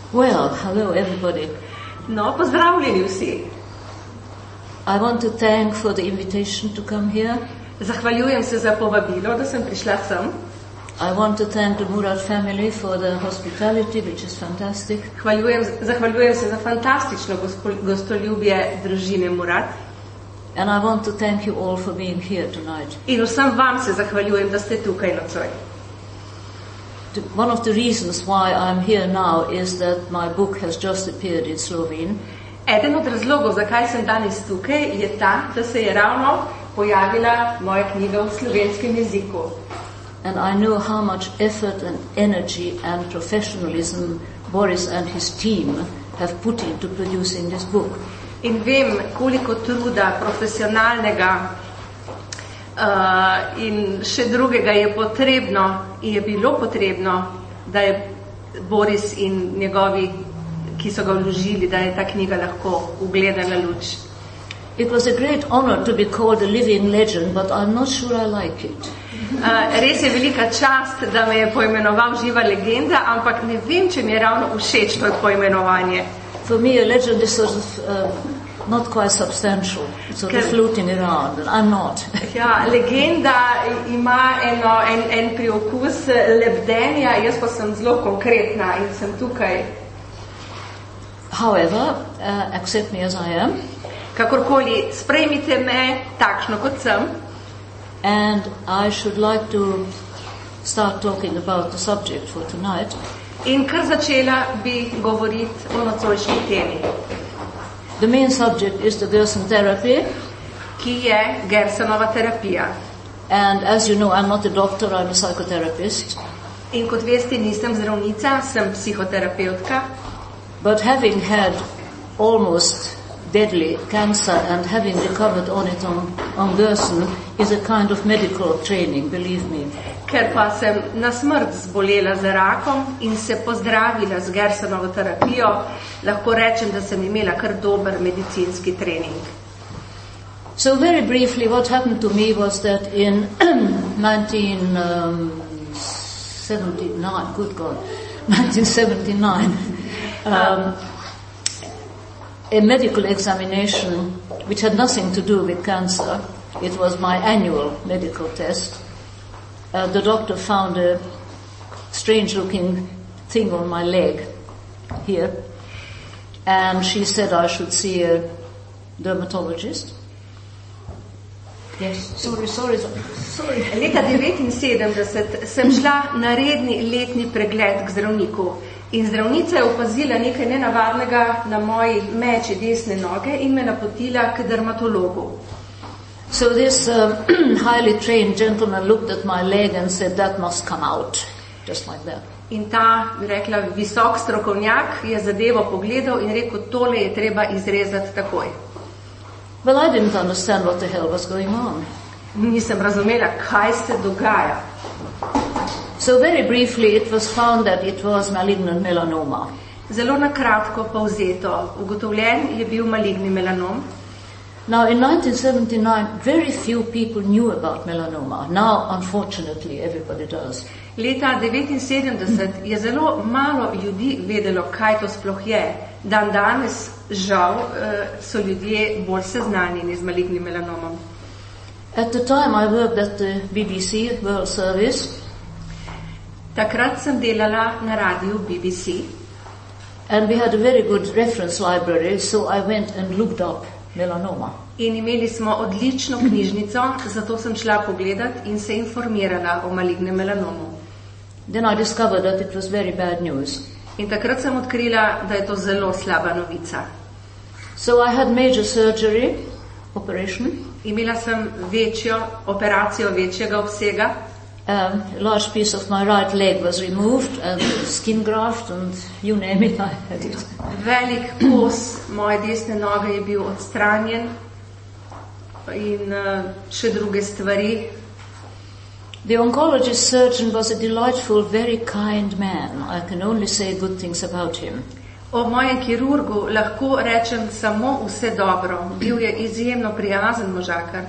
Well, hello everybody. No, pozdravljeni vsi. I want to thank for the invitation to come here. Zahvaljujem se za povabilo, da sem prišla sem. I want to thank the Murad family for the hospitality, which is fantastic. Zahvaljujem se za fantastično gostoljubje družine Murad. And I want to thank you all for being here tonight. In vsem vam se zahvaljujem, da ste tukaj nocoj. One of the reasons why I'm here now is that my book has just appeared in Slovene. Eden od razlogov, zakaj sem danes tukaj, je ta, da se je ravno pojavila moja knjiga v slovenskem jeziku. And I know how much effort and energy and professionalism Boris and his team have put into producing this book. In vem, koliko truda profesionalnega in še drugega je bilo potrebno, da je Boris in njegovi, ki so ga vložili, da je ta knjiga lahko ugledala luč. It was a great honor to be called a living legend, but I'm not sure I like it. Res je velika čast, da me je poimenoval živa legenda, ampak ne vem, če mi je ravno všeč to poimenovanje. For me, a legend is sort of not quite substantial, sort of floating around, and I'm not. Ja, legenda ima en priokus lebdenja, jaz pa sem zelo konkretna in sem tukaj. However, accept me as I am. Kakorkoli, sprejmite me takšno, kot sem. And I should like to start talking about the subject for tonight. In kar začela bi govoriti o nocojšnji temi. The main subject is the Gerson therapy, ki je Gersonova terapija. And as you know, I'm not a doctor, I'm a psychotherapist. In kot veste, nisem zdravnica, sem psihoterapeutka. But having had almost deadly cancer and having recovered on it on Gerson is a kind of medical training, believe me. Ker pa sem na smrt zbolela za rakom in se pozdravila z Gersonovo terapijo, lahko rečem, da sem imela kar dober medicinski trening. So very briefly, what happened to me was that in 1979, a medical examination which had nothing to do with cancer, it was my annual medical test. The doctor found a strange-looking thing on my leg here, and she said I should see a dermatologist. Yes, sorry. Leta 1979 sem šla na redni letni pregled k zdravniku in zdravnica je opazila nekaj nenavadnega na moji meči desne noge in me napotila k dermatologu. So this highly trained gentleman looked at my leg and said, that must come out, just like that. In ta, bi rekla, visok strokovnjak je zadevo pogledal in rekel, tole je treba izrezati takoj. Well, I didn't understand what the hell was going on. Nisem razumela, kaj se dogaja. So very briefly, it was found that it was malignant melanoma. Zelo na kratko povzeto, ugotovljen je bil maligni melanom. Now, in 1979, very few people knew about melanoma. Now, unfortunately, everybody does. Leta 1979 je zelo malo ljudi vedelo, kaj to sploh je. Dan danes, žal, so ljudje bolj seznanjeni z malignim melanomom. At the time, I worked at the BBC World Service. Takrat sem delala na radiju BBC. And we had a very good reference library, so I went and looked up melanoma. In imeli smo odlično knjižnico, zato sem šla pogledat in se informirala o malignem melanomu. Then I discovered that it was very bad news. In takrat sem odkrila, da je to zelo slaba novica. So I had major surgery, operation. Imela sem večjo operacijo večjega obsega. A large piece of my right leg was removed and skin graft and you name it, I had it. Velik kos moje desne noge je bil odstranjen in še druge stvari. The oncologist surgeon was a delightful, very kind man. I can only say good things about him. O mojem kirurgu lahko rečem samo vse dobro. Bil je izjemno prijazen možakar.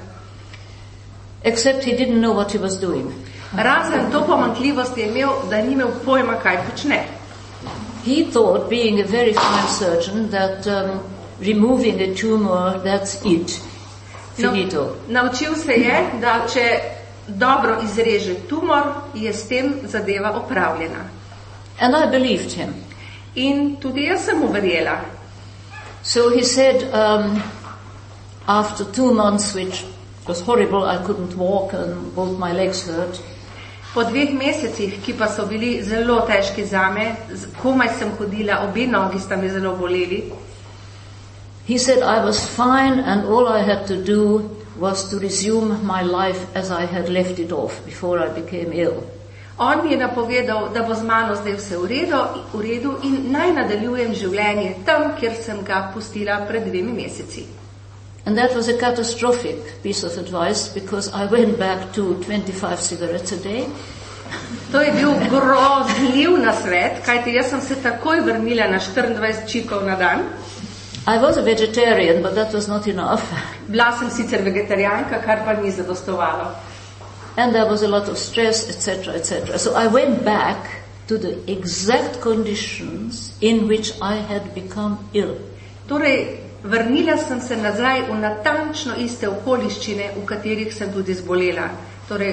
Except he didn't know what he was doing. Razen to pomanjkljivost je imel, da ni imel pojma, kaj počne. he thought, being a very fine surgeon, that removing a tumor, that's it. Finito. Naučil se je, da če dobro izreže tumor, je s tem zadeva opravljena. And I believed him. In tudi jaz sem mu verjela. So he said, after 2 months, which was horrible, I couldn't walk and both my legs hurt. Po 2 mesecih, ki pa so bili zelo težki zame, komaj sem hodila, obe nogi sta mi zelo boleli. He said I was fine and all I had to do was to resume my life as I had left it off before I became ill. On mi je napovedal, da bo z mano zdaj vse v redu in naj nadaljujem življenje tam, kjer sem ga pustila pred 2 meseci. And that was a catastrophic piece of advice because I went back to 25 cigarettes a day. To je bil grozljiv nasvet, kajti jaz sem se takoj vrnila na 24 čikov na dan. I was a vegetarian, but that was not enough. Bila sem sicer vegetarijanka, kar pa ni zadostovalo. And there was a lot of stress, etc., etc. So I went back to the exact conditions in which I had become ill. Torej, vrnila sem se nazaj v natančno iste okoliščine, v katerih sem tudi zbolela. Torej,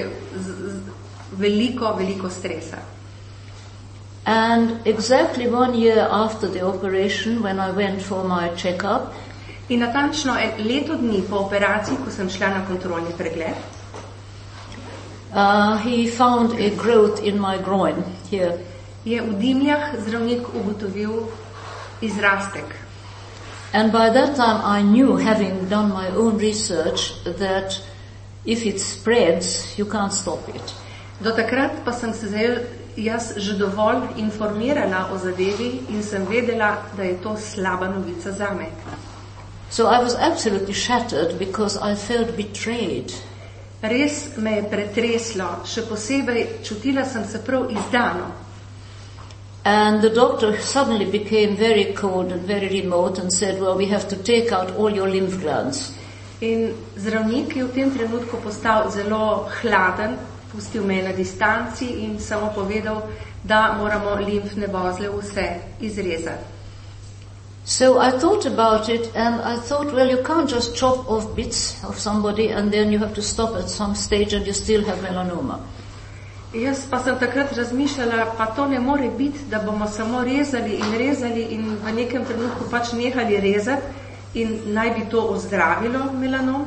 veliko stresa. And exactly 1 year after the operation, when I went for my checkup, in natančno leto dni po operaciji, ko sem šla na kontrolni pregled, he found a growth in my groin here. Je v dimljah zdravnik ugotovil izrastek. And by that time I knew, having done my own research, that if it spreads, you can't stop it. Do takrat pa sem se jaz že dovolj informirala o zadevi in sem vedela, da je to slaba novica zame. So I was absolutely shattered because I felt betrayed. Res me je pretreslo, še posebej čutila sem se prav izdano. And the doctor suddenly became very cold and very remote and said, well, we have to take out all your lymph glands. In zdravnik je v tem trenutku postal zelo hladen, pustil me na distanci in samo povedal, da moramo limfne vozle vse izrezati. So I thought about it and I thought, well, you can't just chop off bits of somebody and then you have to stop at some stage and you still have melanoma. Jaz pa sem takrat razmišljala, pa to ne more biti, da bomo samo rezali in v nekem trenutku pač nehali rezati in naj bi to ozdravilo melanom.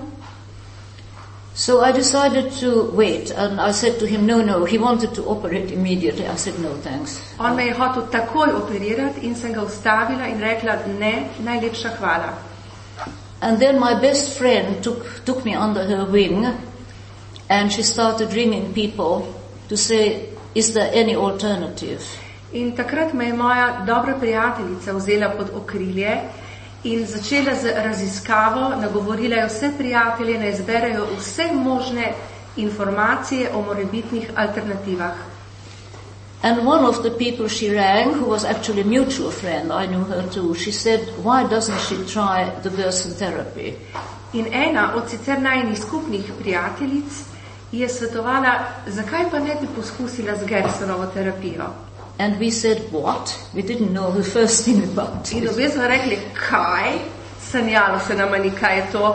So I decided to wait and I said to him, no, he wanted to operate immediately. I said, no, thanks. On me je hotel takoj operirati in sem ga ustavila in rekla, ne, najlepša hvala. And then my best friend took me under her wing and she started ringing people to say, is there any alternative? In takrat me je moja dobra prijateljica vzela pod okrilje in začela z raziskavo, nagovorila je vse prijatelje, naj zberejo vse možne informacije o morebitnih alternativah. And one of the people she rang, who was actually a mutual friend, I knew her too, she said, why doesn't she try the Gerson therapy? In ena od sicer najinih skupnih prijateljic je svetovala, zakaj pa ne bi poskusila z Gersonovo terapijo. And we said, what? We didn't know the first thing about it. In obe smo rekli, kaj? Sanjalo se nama ni, kaj je to.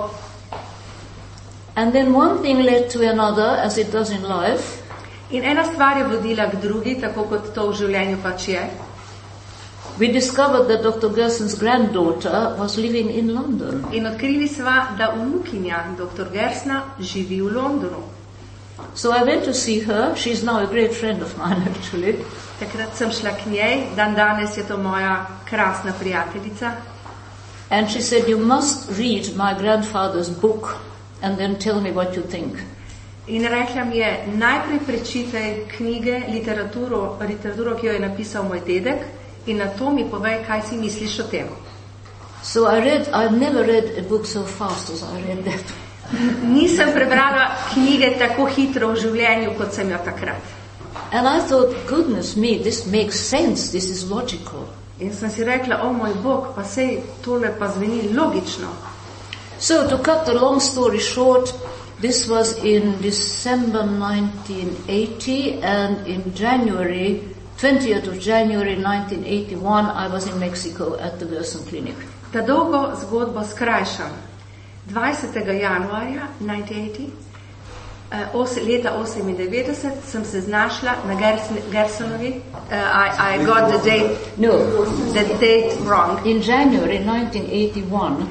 And then one thing led to another, as it does in life. In ena stvar je vodila k drugi, tako kot to v življenju pač je. We discovered that Dr. Gerson's granddaughter was living in London. In odkrili sva, da vnukinja dr. Gersna živi v Londonu. So I went to see her. She's now a great friend of mine, actually. Takrat sem šla k njej, dan danes je to moja krasna prijateljica. And she said, you must read my grandfather's book and then tell me what you think. In rekla mi je, najprej prečitaj knjige, literaturo, ki jo je napisal moj dedek in na to mi povej, kaj si misliš o tem. So I've never read a book so fast as I read that. Nisem prebrala knjige tako hitro v življenju, kot sem jo takrat. And I thought, goodness me, this makes sense, this is logical. In sem si rekla, moj Bog, pa sej tole pa zveni logično. So to cut the long story short, this was in December 1980 and in January 20th of January 1981, I was in Mexico at the Gerson Clinic. Da dolgo zgodbo skrajšam. 20. januarja 1980, leta 98, sem se znašla na Gersonovi. I got the date wrong. In January 1981,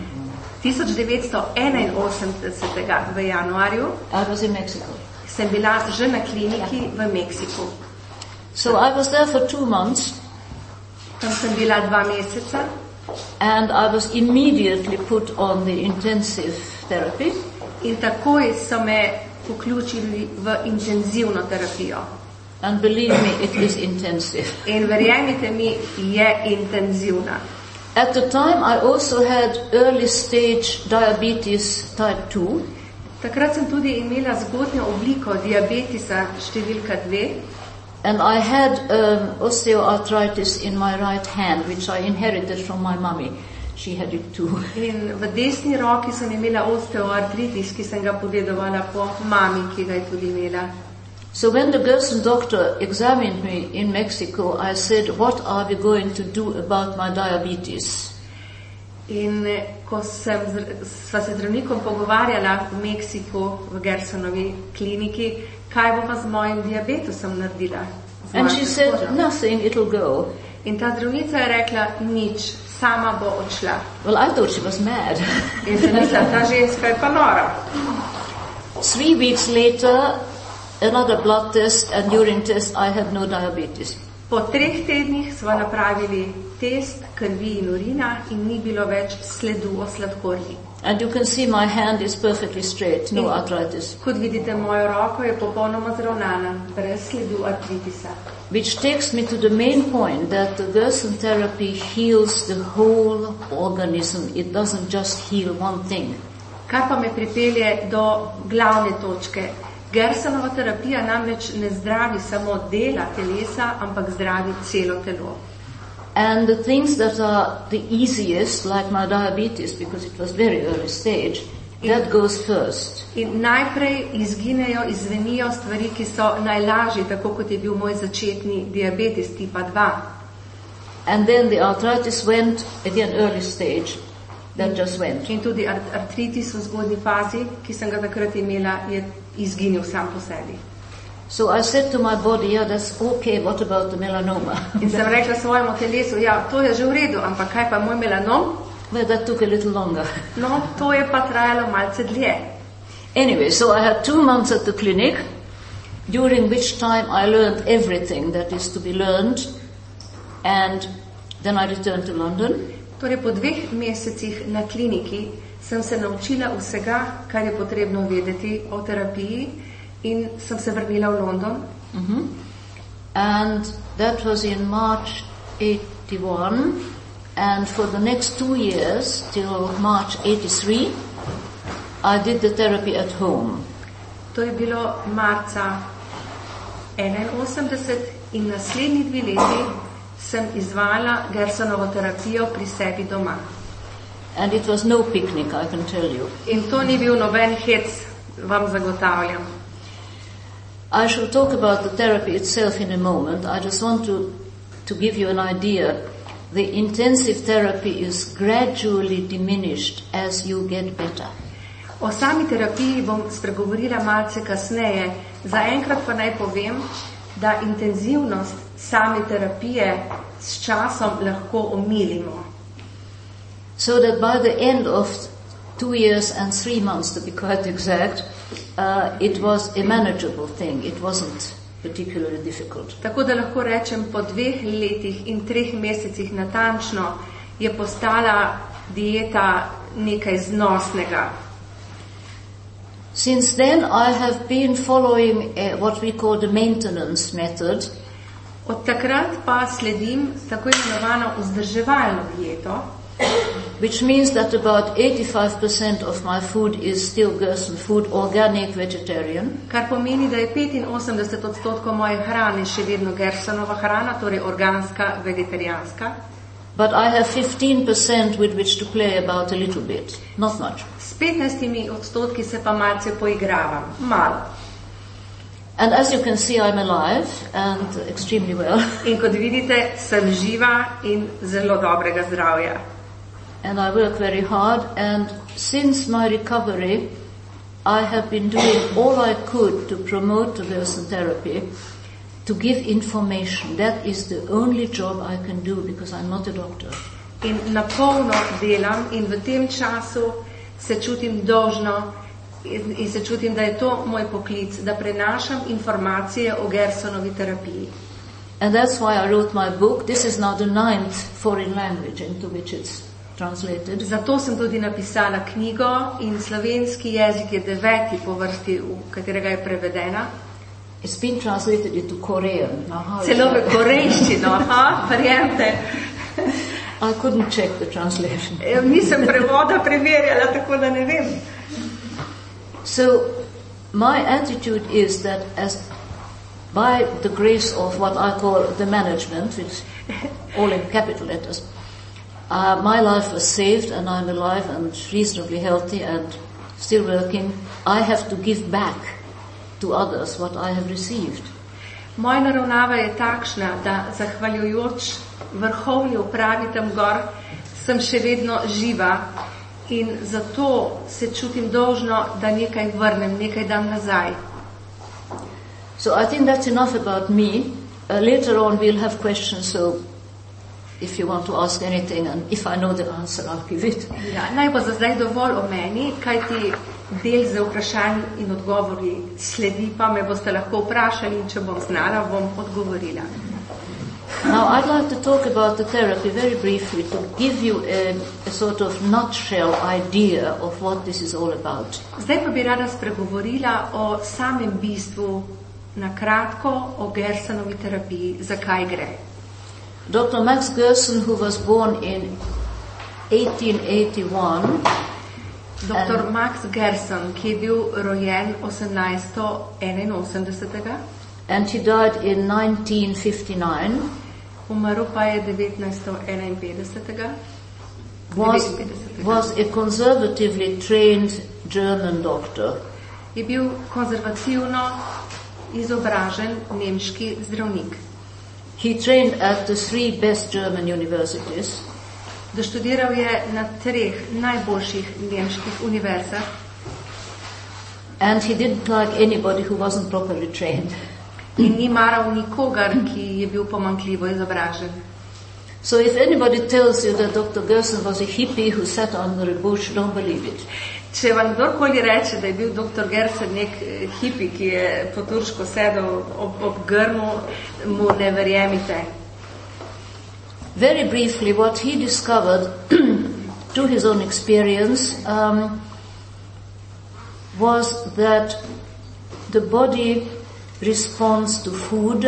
1981 v januarju, I was in Mexico. sem bila že na kliniki v Meksiku. So I was there for 2 months. Tam sem bila 2 meseca. And I was immediately put on the intensive therapy. In takoj so me vključili v intenzivno terapijo. And believe me, it is intensive. In verjemite mi, je intenzivna. At the time, I also had early stage diabetes type 2. Takrat sem tudi imela zgodnjo obliko diabetisa številka 2. And I had osteoarthritis in my right hand, which I inherited from my mommy. She had it too. In v desni roki sem imela osteoartritis, ki sem ga podedovala po mami, ki ga je tudi imela. So when the Gerson doctor examined me in Mexico, I said, what are we going to do about my diabetes? In ko sva se zdravnikom pogovarjala v Meksiku, v Gersonovi kliniki, kaj bo pa z mojim diabetesom naredila? And she said, nothing, it'll go. In ta zdravnica je rekla, nič, sama bo odšla. Well, I thought she was mad. In sem mislila, ta ženska je pa nora. 3 weeks later, another blood test and urine test, I had no diabetes. Po 3 tednih sva napravili test krvi in urina in ni bilo več sledu o sladkorni. And you can see my hand is perfectly straight, no arthritis. Kot vidite, mojo roko je popolnoma zravnana, brez sledu artritisa. Which takes me to the main point that the Gerson therapy heals the whole organism. It doesn't just heal one thing. Kar pa me pripelje do glavne točke. Gersonova terapija namreč ne zdravi samo dela telesa, ampak zdravi celo telo. And the things that are the easiest, like my diabetes, because it was very early stage, that goes first. In najprej izginejo, izvenijo stvari, ki so najlažji, tako kot je bil moj začetni diabetes tipa 2. And then the arthritis went, again early stage, that just went. In tudi artritis v zgodnji fazi, ki sem ga takrat imela, je izginil sam po sebi. So I said to my body, yeah, that's okay, what about the melanoma? In sem rekla svojemu telesu, ja, to je že v redu, ampak kaj pa moj melanom? Well, that took a little longer. No, to je pa trajalo malce dlje. Anyway, so I had 2 months at the clinic, during which time I learned everything that is to be learned, and then I returned to London. Torej, po 2 mesecih na kliniki sem se naučila vsega, kar je potrebno vedeti o terapiji, in sem se vrnila v London. And that was in March 81, and for the next 2 years, till March 83, I did the therapy at home. To je bilo marca 81 in naslednji 2 leti sem izvajala Gersonovo terapijo pri sebi doma. And it was no picnic, I can tell you. In to ni bil noben hec, vam zagotavljam. I shall talk about the therapy itself in a moment. I just want to give you an idea. The intensive therapy is gradually diminished as you get better. O sami terapiji bom spregovorila malce kasneje. Zaenkrat pa naj povem, da intenzivnost same terapije s časom lahko omilimo. So that by the end of 2 years and 3 months, to be quite exact, it was a manageable thing. It wasn't particularly difficult. Tako da lahko rečem, po 2 letih in 3 mesecih natančno je postala dieta nekaj znosnega. Since then I have been following what we call the maintenance method. Od takrat pa sledim tako imenovano vzdrževalno dieto, which means that about 85% of my food is still Gerson food, organic, vegetarian. Kar pomeni, da je 85% moje hrane še vedno Gersonova hrana, torej organska, vegetarijanska. But I have 15% with which to play about a little bit, not much. S 15% se pa malce poigravam, malo. And as you can see, I'm alive and extremely well. In kot vidite, sem živa in zelo dobrega zdravja. And I work very hard, and since my recovery, I have been doing all I could to promote the Gerson therapy, to give information. That is the only job I can do because I'm not a doctor. In napolno delam in v tem času se čutim dolžno in se čutim, da je to moj poklic, da prenašam informacije o Gersonovi terapiji. And that's why I wrote my book. This is now the 9th foreign language into which it's translated. Zato sem tudi napisala knjigo in slovenski jezik je 9. po vrsti, v katerega je prevedena. It's been translated into Korean. Celo v korejščino, verjemite. I couldn't check the translation. Nisem prevoda preverjala, tako da ne vem. So my attitude is that as by the grace of what I call the management, which all in capital letters, my life was saved and I'm alive and reasonably healthy and still working. I have to give back to others what I have received. Moja naravnava je takšna, da zahvaljujoč vrhovni upravi tam gor sem še vedno živa in zato se čutim dolžno, da nekaj vrnem, nekaj dam nazaj. So I think that's enough about me. Later on we'll have questions, so if you want to ask anything and if I know the answer, I'll give it. Ja, naj bo za zdaj dovolj o meni, kajti del z vprašanji in odgovori sledi, pa me boste lahko vprašali in če bom znala, bom odgovorila. Now I'd like to talk about the therapy very briefly to give you a sort of nutshell idea of what this is all about. Zdaj pa bi rada spregovorila o samem bistvu, na kratko o Gersonovi terapiji, zakaj gre. Dr. Max Gerson, who was born in 1881, Dr. Max Gerson, ki je bil rojen 1881. And he died in 1959. Umrl pa je 1951. Was a conservatively trained German doctor. Je bil konzervativno izobražen nemški zdravnik. He trained at the 3 best German universities. Doštudiral je na 3 najboljših nemških univerzah. And he didn't like anybody who wasn't properly trained. In ni maral nikogar, ki je bil pomanjkljivo izobražen. So if anybody tells you that Dr. Gerson was a hippie who sat under a bush, don't believe it. Če vam kdorkoli reče, da je bil dr. Gerson nek hipi, ki je po turško sedel ob grmu, mu ne verjemite. Very briefly, what he discovered through his own experience was that the body responds to food.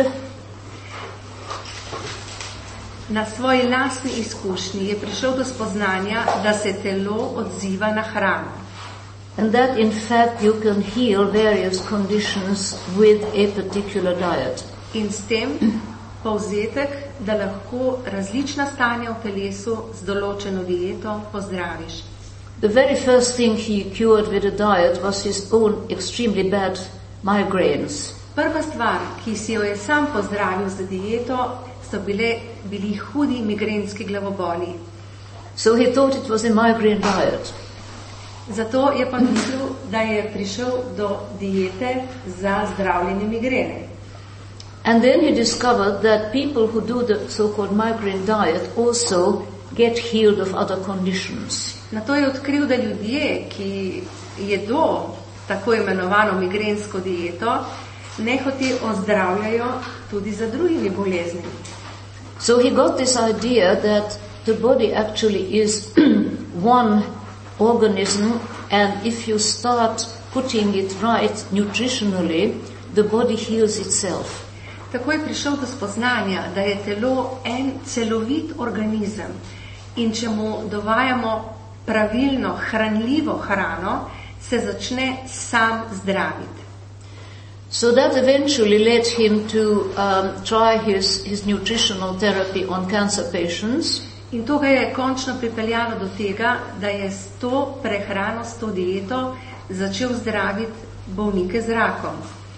Na svoji lastni izkušnji je prišel do spoznanja, da se telo odziva na hrano. And that in fact you can heal various conditions with a particular diet. In s tem povzetek, da lahko različna stanja v telesu z določeno dieto pozdraviš. The very first thing he cured with a diet was his own extremely bad migraines. Prva stvar, ki si jo je sam pozdravil z dieto, so bili hudi migrenski glavoboli. So he thought it was a migraine diet. Zato je pa mislil, da je prišel do diete za zdravljenje migrene. And then he discovered that people who do the so-called migraine diet also get healed of other conditions. Nato je odkril, da ljudje, ki jedo tako imenovano migrensko dieto, nehote ozdravljajo tudi za drugimi boleznimi. So he got this idea that the body actually is one organism, and if you start putting it right nutritionally, the body heals itself. Tako je prišel do spoznanja, da je telo en celovit organizem in če mu dovajamo pravilno, hranljivo hrano, se začne sam zdraviti. So that eventually led him to try his nutritional therapy on cancer patients. In to ga je končno pripeljalo do tega, da je s to prehrano, s to dieto začel zdraviti bolnike z rakom.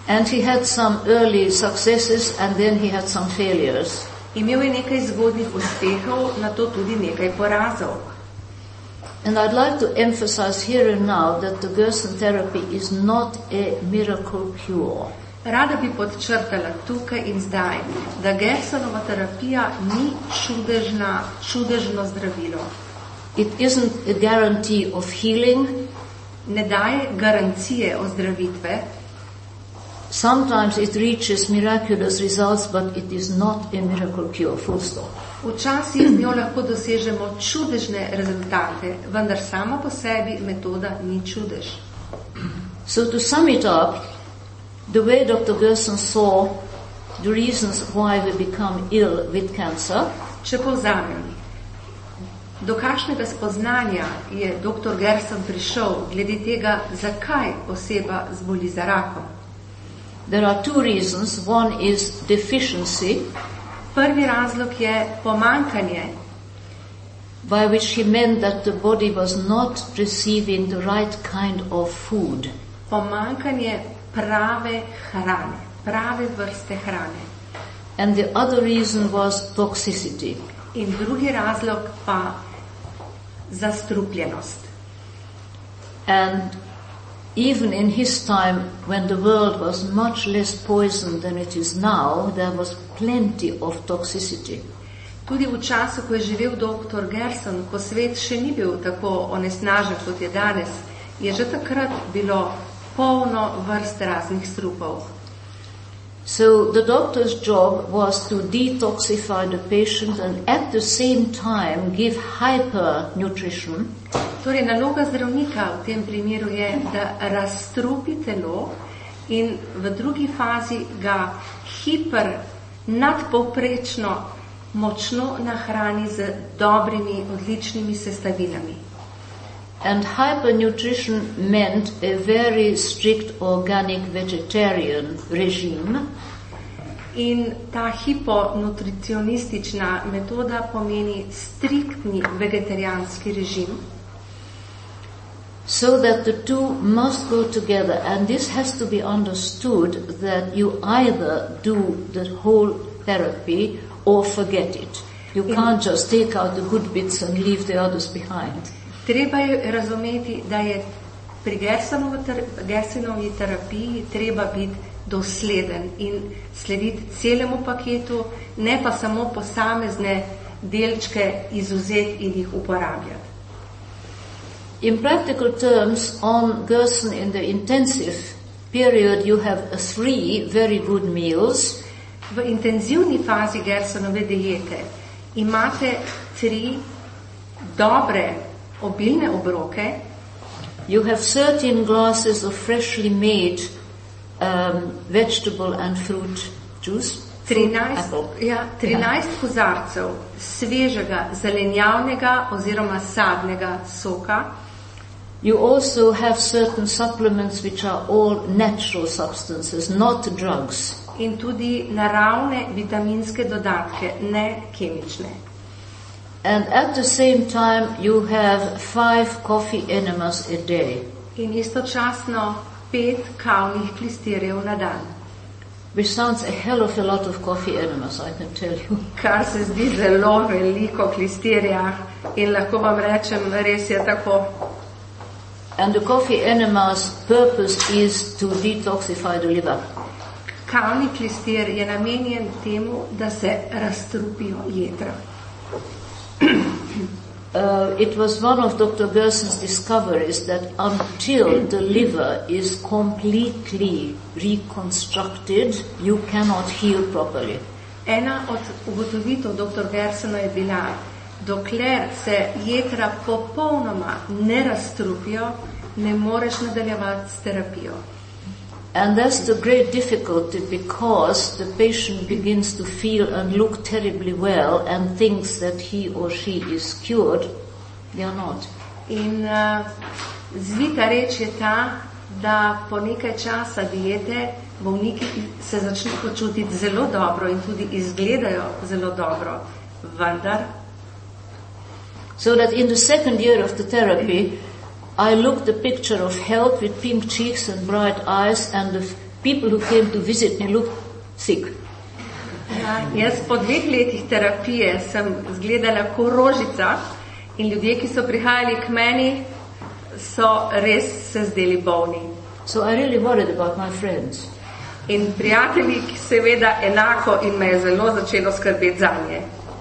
And he had some early successes and then he had some failures. Imel je nekaj zgodnjih uspehov, nato tudi nekaj porazov. And I'd like to emphasize here and now that the Gerson therapy is not a miracle cure. Rada bi podčrtala tukaj in zdaj, da Gersonova terapija ni čudežno zdravilo. It isn't a guarantee of healing. Ne daje garancije o zdravitve. Sometimes it reaches miraculous results, but it is not a miracle cure, full stop. Včasih z njo lahko dosežemo čudežne rezultate, vendar sama po sebi metoda ni čudež. So to sum it up, the way Dr. Gerson saw the reasons why we become ill with cancer. Če povzamem, do kakšnega spoznanja je dr. Gerson prišel glede tega, zakaj oseba zboli za rakom? There are two reasons. One is deficiency, Prvi razlog je pomankanje, by which he meant that the body was not receiving the right kind of food. pomankanje prave hrane, prave vrste hrane. And the other reason was toxicity. In drugi razlog pa zastrupljenost. And even in his time, when the world was much less poisoned than it is now, there was plenty of toxicity. Tudi v času, ko je živel dr. Gerson, ko svet še ni bil tako onesnažen, kot je danes, je že takrat bilo polno vrst raznih strupov. So the doctor's job was to detoxify the patient and at the same time give hypernutrition. Torej, naloga zdravnika v tem primeru je, da razstrupi telo in v drugi fazi ga nadpovprečno močno nahrani z dobrimi, odličnimi sestavinami. And hypernutrition meant a very strict organic vegetarian regime. In ta hiponutricionistična metoda pomeni striktni vegetarijanski režim. So that the two must go together, and this has to be understood that you either do the whole therapy or forget it. You can't just take out the good bits and leave the others behind. Treba je razumeti, da je pri Gersonovi terapiji treba biti dosleden in slediti celemu paketu, ne pa samo posamezne delčke izvzeti in jih uporabljati. In practical terms, on Gerson in the intensive period you have 3 very good meals. V intenzivni fazi Gersonove diete imate 3 dobre obilne obroke. You have 13 glasses of freshly made vegetable and fruit juice. 13 kozarcev svežega zelenjavnega oziroma sadnega soka. You also have certain supplements which are all natural substances, not drugs. In tudi naravne vitaminske dodatke, ne kemične. And at the same time you have 5 coffee enemas a day. In istočasno 5 kavnih klistirjev na dan. Which sounds a hell of a lot of coffee enemas, I can tell you. Kar se zdi zelo veliko klistirja in lahko vam rečem, res je tako. And the coffee enemas' purpose is to detoxify the liver. Kavni klistir je namenjen temu, da se razstrupijo jedra. It was one of Dr. Gerson's discoveries that until the liver is completely reconstructed, you cannot heal properly. Ena od ugotovitev dr. Gersona je bila, dokler se jedra popolnoma ne razstrupijo, ne moreš nadaljevati s terapijo. And that's the great difficulty because the patient begins to feel and look terribly well and thinks that he or she is cured. They are not. In zvita reč je ta, da po nekaj časa diete bolniki se začnejo počutiti zelo dobro in tudi izgledajo zelo dobro, vendar. So that in the second year of the therapy, I looked the picture of health with pink cheeks and bright eyes, and the people who came to visit me looked sick. Ja, jaz po 2 letih terapije sem izgledala kot rožica in ljudje, ki so prihajali k meni, so res se zdeli bolni. So I really worried about my friends. In prijatelji, ki seveda enako in me je zelo začelo skrbeti zanje.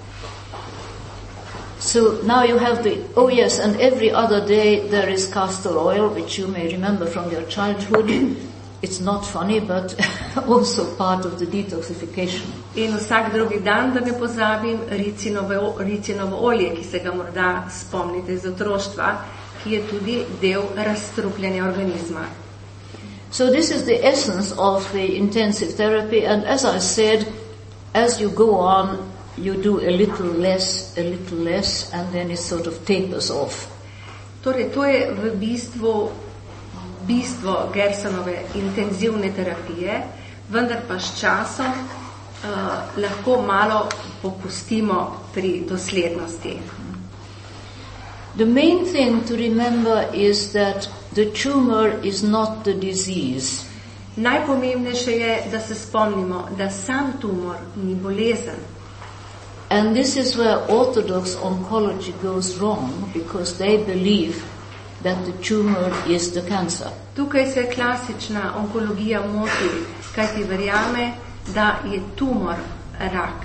So now you have oh yes, and every other day there is castor oil, which you may remember from your childhood. It's not funny, but also part of the detoxification. In vsak drugi dan, da ne pozabim, ricinovo olje, ki se ga morda spomnite iz otroštva, ki je tudi del razstrupljanja organizma. So this is the essence of the intensive therapy, and as I said, as you go on, you do a little less, and then it sort of tapers off. Torej, to je v bistvo Gersonove intenzivne terapije, vendar pa s časom lahko malo popustimo pri doslednosti. The main thing to remember is that the tumor is not the disease. Najpomembnejše je, da se spomnimo, da sam tumor ni bolezen. And this is where orthodox oncology goes wrong, because they believe that the tumor is the cancer. Tukaj se klasična onkologija moti, kajti verjame, da je tumor rak.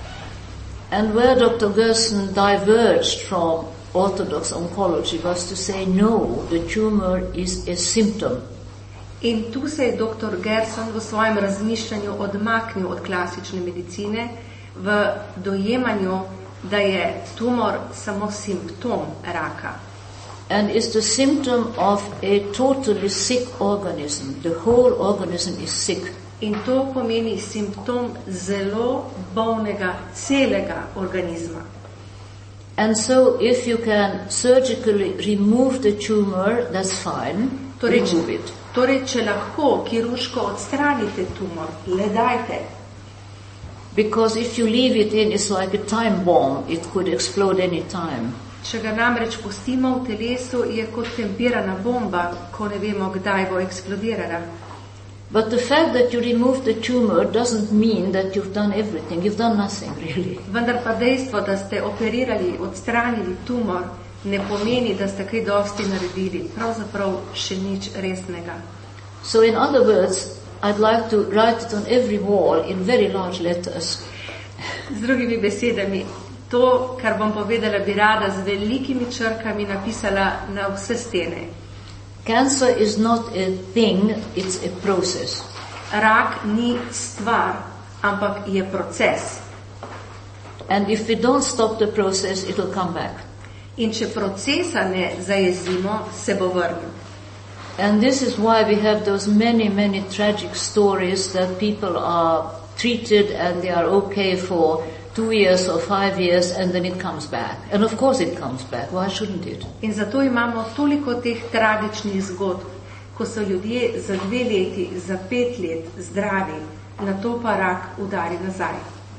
And where Dr. Gerson diverged from orthodox oncology was to say, no, the tumor is a symptom. In tu se je dr. Gerson v svojem razmišljanju odmaknil od klasične medicine v dojemanju, da je tumor samo simptom raka. And is the symptom of a totally sick organism. The whole organism is sick. In to pomeni simptom zelo bolnega celega organizma. And so if you can surgically remove the tumor, that's fine. Remove it. Torej, če lahko kirurško odstranite tumor, le dajte. Because if you leave it in, it's like a time bomb. It could explode any time. Če ga namreč pustimo v telesu, je kot tempirana bomba, ko ne vemo, kdaj bo eksplodirala. But the fact that you remove the tumor doesn't mean that you've done everything. You've done nothing, really. Vendar pa dejstvo, da ste operirali, odstranili tumor, ne pomeni, da ste kaj dosti naredili. Pravzaprav še nič resnega. So in other words, I'd like to write it on every wall in very large letters. Z drugimi besedami, to, kar bom povedala, bi rada z velikimi črkami napisala na vse stene. Cancer is not a thing, it's a process. Rak ni stvar, ampak je proces. And if we don't stop the process, it will come back. In če procesa ne zajezimo, se bo vrnil. And this is why we have those many, many tragic stories that people are treated and they are okay for 2 years or 5 years and then it comes back. And of course it comes back. Why shouldn't it? In zato imamo toliko teh tragičnih zgodb, ko so ljudje za 2 leti, za 5 let zdravi, na to pa rak udari nazaj.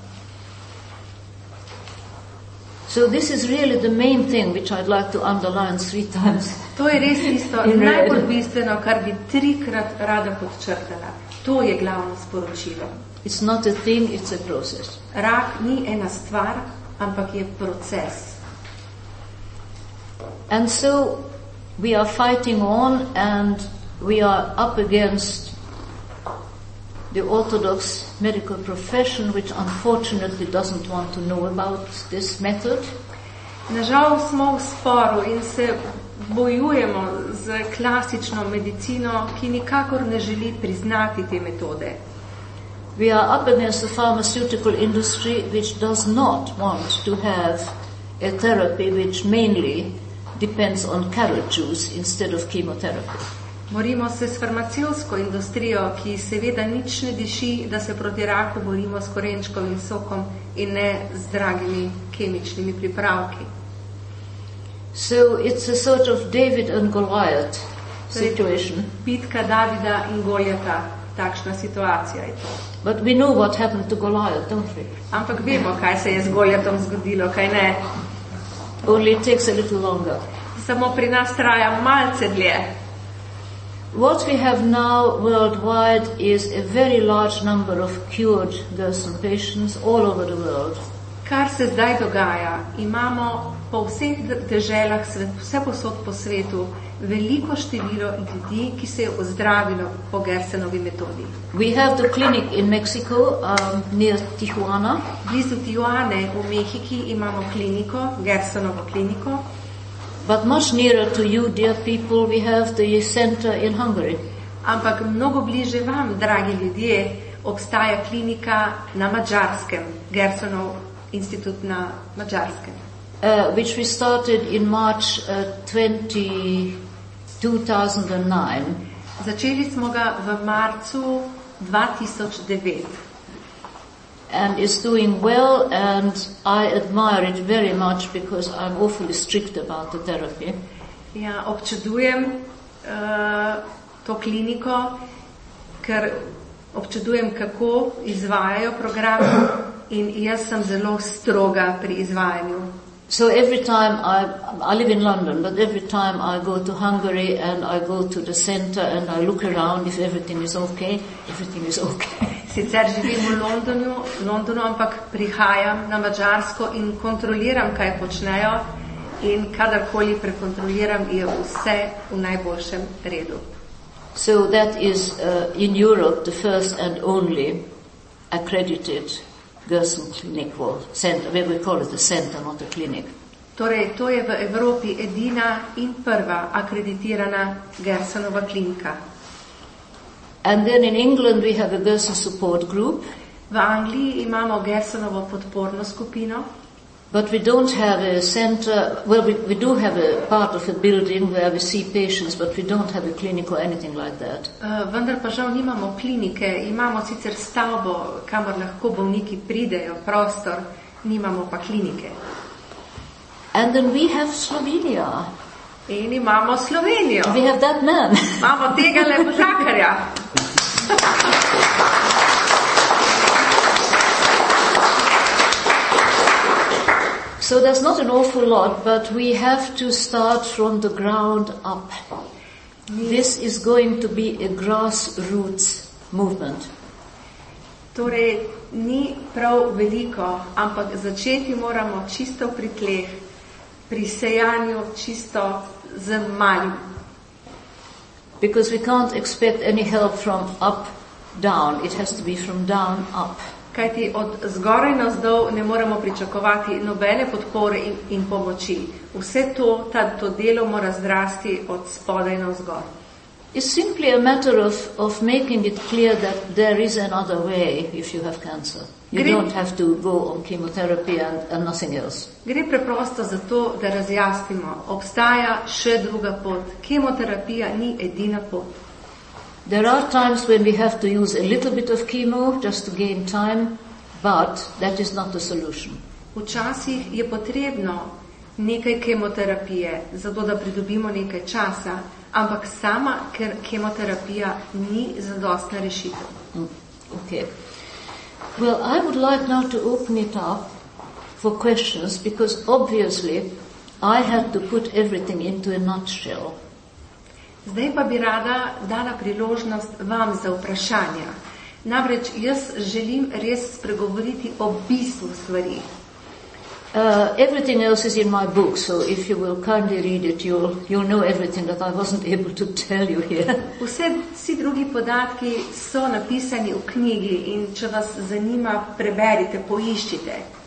So this is really the main thing which I'd like to underline 3 times. To je res tisto najbolj bistveno, kar bi 3-krat rada podčrtala. To je glavno sporočilo. It's not a thing, it's a process. Rak ni ena stvar, ampak je proces. And so we are fighting on and we are up against the orthodox medical profession, which unfortunately doesn't want to know about this method. Nažal smo v sporu in se bojujemo z klasično medicino, ki nikakor ne želi priznati te metode. We are up against the pharmaceutical industry, which does not want to have a therapy which mainly depends on carrot juice instead of chemotherapy. Borimo se s farmacevtsko industrijo, ki seveda nič ne diši, da se proti raku borimo s korenčkovim sokom in ne z dragimi kemičnimi pripravki. So it's a sort of David and Goliath situation. Bitka Davida in Goljata, takšna situacija je to. But we know what happened to Goliath, don't we? Ampak vemo, kaj se je z Goljatom zgodilo, kaj ne. Only it takes a little longer. Samo pri nas traja malce dlje. What we have now worldwide is a very large number of cured Gerson patients all over the world. Kar se zdaj dogaja, imamo po vseh deželah, vse posod po svetu, veliko število ljudi, ki se je ozdravilo po Gersenovi metodi. We have the clinic in Mexico, near Tijuana. Blizu Tijuane v Mehiki imamo kliniko, Gersonovo kliniko. But much nearer to you, dear people, we have the center in Hungary. Ampak mnogo bliže vam, dragi ljudje, obstaja klinika na Mađarskem, Gersonov institut na Mađarskem. Which we started in March 2009. Začeli smo ga v marcu 2009. And is doing well, and I admire it very much because I'm awfully strict about the therapy. Ja, občudujem to kliniko, ker občudujem, kako izvajajo program in jaz sem zelo stroga pri izvajanju. So every time I live in London, but every time I go to Hungary and I go to the center and I look around if everything is okay, everything is okay. Sicer živim v Londonu, ampak prihajam na Mađarsko in kontroliram, kaj počnejo, in kadarkoli prekontroliram, je vse v najboljšem redu. So that is in Europe the first and only accredited Gerson clinic or center. We call it a center, not a clinic. Torej, to je v Evropi edina in prva akreditirana Gersonova klinika. And then in England we have a Gerson support group. V Angliji imamo Gersonovo podporno skupino. But we don't have a center, well, we do have a part of a building where we see patients, but we don't have a clinic or anything like that. Vendar pa žal nimamo klinike, imamo sicer stavbo, kamor lahko bolniki pridejo, prostor, nimamo pa klinike. And then we have Slovenia. In imamo Slovenijo. We have that man. Imamo tega lepožakarja. So there's not an awful lot, but we have to start from the ground up. This is going to be a grassroots movement. Torej, ni prav veliko, ampak začeti moramo čisto pri tleh, pri sejanju čisto z malim. Because we can't expect any help from up, down. It has to be from down, up. Kajti od zgoraj navzdol ne moremo pričakovati nobene podpore in pomoči. Vse to delo mora zrasti od spodaj navzgor. It's simply a matter of making it clear that there is another way if you have cancer. You don't have to go on chemotherapy and nothing else. Gre preprosto za to, da razjasnimo. Obstaja še druga pot. Kemoterapija ni edina pot. There are times when we have to use a little bit of chemo just to gain time, but that is not the solution. Včasih je potrebno nekaj kemoterapije, zato da pridobimo nekaj časa, ampak sama kemoterapija ni zadostna rešitev. Okay. Well, I would like now to open it up for questions, because obviously I had to put everything into a nutshell. Zdaj pa bi rada dala priložnost vam za vprašanja. Namreč jaz želim res spregovoriti o bistvu stvari. Everything else is in my book, so if you will kindly read it, you'll know everything that I wasn't able to tell you here. Vsi drugi podatki so napisani v knjigi in če vas zanima, preberite, poiščite.